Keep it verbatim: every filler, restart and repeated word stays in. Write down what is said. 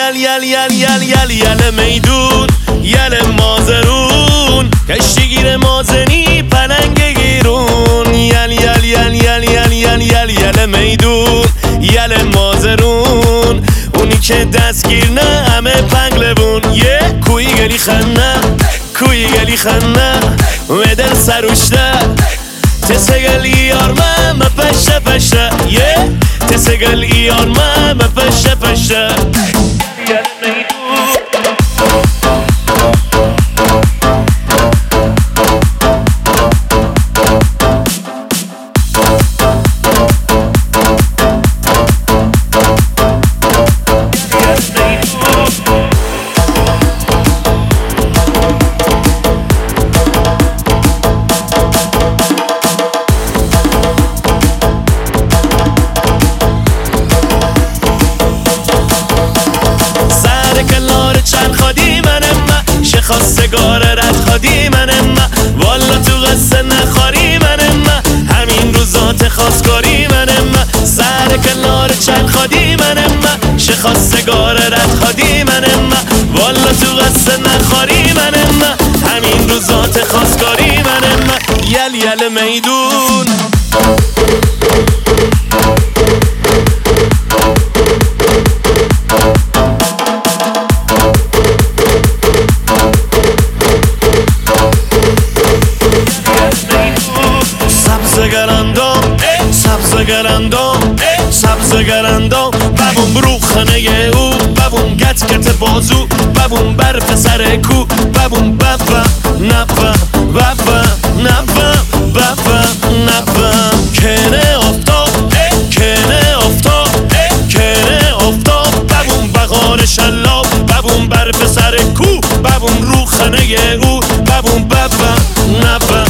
یل یل یل یل یل یل میدون یل مازرون کشتیگیر مازنی پلنگ گیرون یل یل یل یل یل یل یل یل میدون یل مازرون اونی که دستگیر نه همه پنگلبون یه کوی گلی خنه کوی گلی خنه ودن سروشته تسگل ایار ما ما پشته پشته یه تسگل ایار ما ما پشته پشته یل میدون خواستگار رد خادی منم والا تو قصه نخواری منم همین روزات خواستگاری منم سر کنار چند خادی منم شه خواستگار رد خادی منم والا تو قصه نخواری منم همین روزات خواستگاری منم یل یل میدون سبزگرندام سبزگرندام سبزگرندام ببوم رو خانه او ببوم گت گت بازو ببوم برف سر کو ببوم بفا نفا بفا نفا بفا نفا کنه افتاب کنه افتاب کنه افتاب ببوم بغار شلاب ببوم برف سر کو ببوم رو خانه او ببوم بفا نفا